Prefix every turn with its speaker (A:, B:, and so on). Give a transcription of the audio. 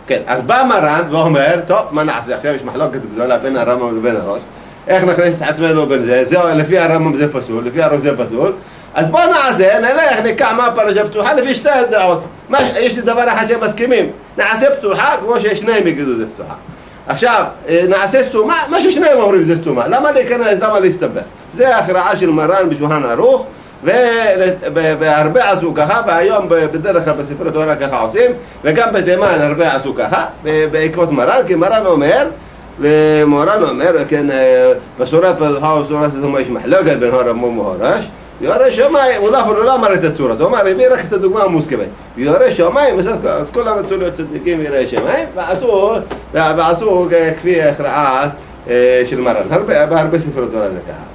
A: כן, אז בא מרן ואומר, טוב, מה נעשה? עכשיו יש מחלוקת גדולה בין הרמב"ם לבין הראש. איך נכניס את עצמנו בין זה? זהו, לפי הרמב"ם זה פסול, לפי הראש זה פסול. אז בוא נעשה, נלך, ניקח מה פרשה פתוחה לפי שתי הדעות. יש לי דבר אחד שהם מסכימים. נעשה פתוחה כמו ששניהם יגידו זה פתוחה. עכשיו, נעשה סתומה, מה ששניהם אומרים זה סתומה. למה להיכנס? למה להסתבר? זה ההכרעה של מרן בשולחן ערוך, והרבה עשו ככה, והיום בדרך כלל בספרי תורה ככה עושים, וגם בתימן הרבה עשו ככה, בעקבות מרן, כי מרן אומר, כן, בשורת פתוחה ובשורת סתומה יש מחלוקת בין הרמב"ם והראש, יורא שמיים, הוא לא אמר את הצורת, הוא אמר, הביא רק את הדוגמה המוסכמת. יורא שמיים, אז כולם רצו להיות צדיקים יראי שמיים, ועשו כפי הכרעה של מרן. בהרבה ספרי תורה זה ככה.